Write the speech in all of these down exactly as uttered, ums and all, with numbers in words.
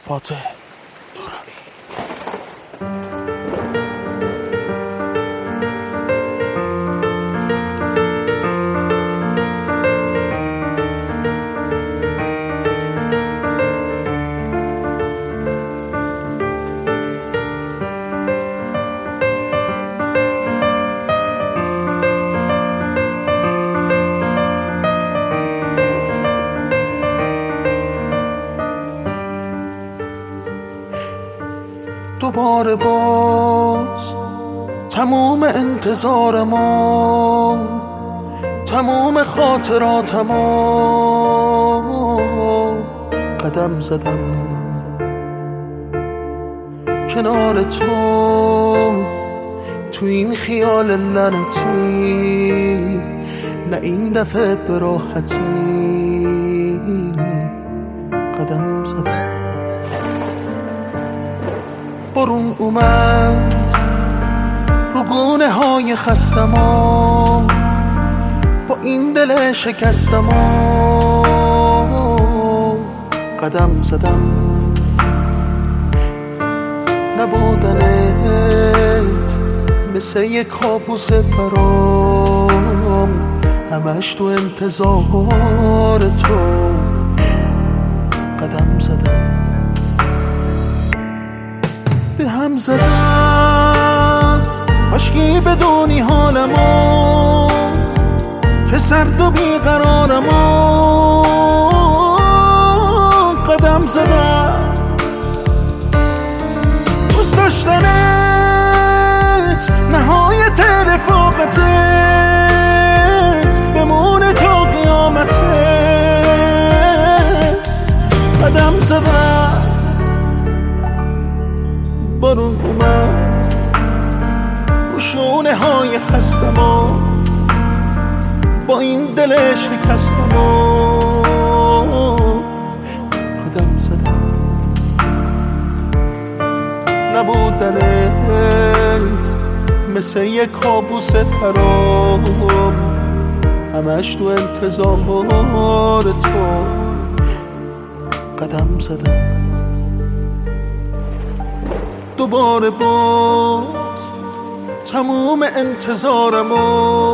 فاتح نورانی. دوباره باز تموم انتظارمو، تموم خاطراتمو قدم زدم کنار تو، تو این خیال لعنتی، نه این دفعه به راحتی قدم زدم. بارون اومد رو گونه های خستمو، با این دل شکستمو قدم زدم. نبودنت مثل یک کابوس برام، همش تو انتظار تو قدم زدم. به هم زدم عشقی بدونی حالمو، که سرد و بیقرارمو قدم زدم. دوست داشتنت نهایت رفاقتت، بمونه تا قیامتت قدم زدم. بارون اومد رو شونه های خستمو، با این دل شکستمو قدم زدم. نبودنت مثل یک کابوس برام، همش تو انتظار تو قدم زدم. دوباره باز تموم انتظارمو،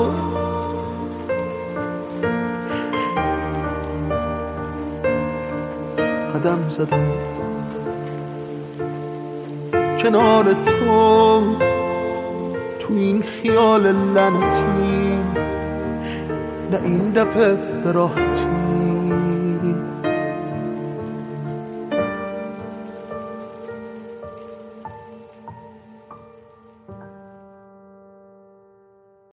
قدم زدم کنار تو، تو این خیال لعنتی، نه این دفعه به راحتی